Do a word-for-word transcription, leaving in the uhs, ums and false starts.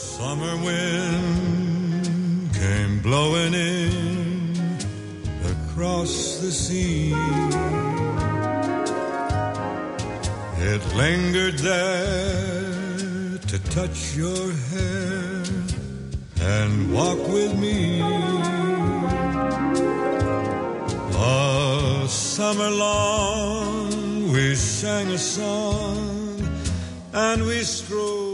Summer wind came blowing in across the sea. It lingered there to touch your hair and walk with me. All summer long we sang a song and we strolled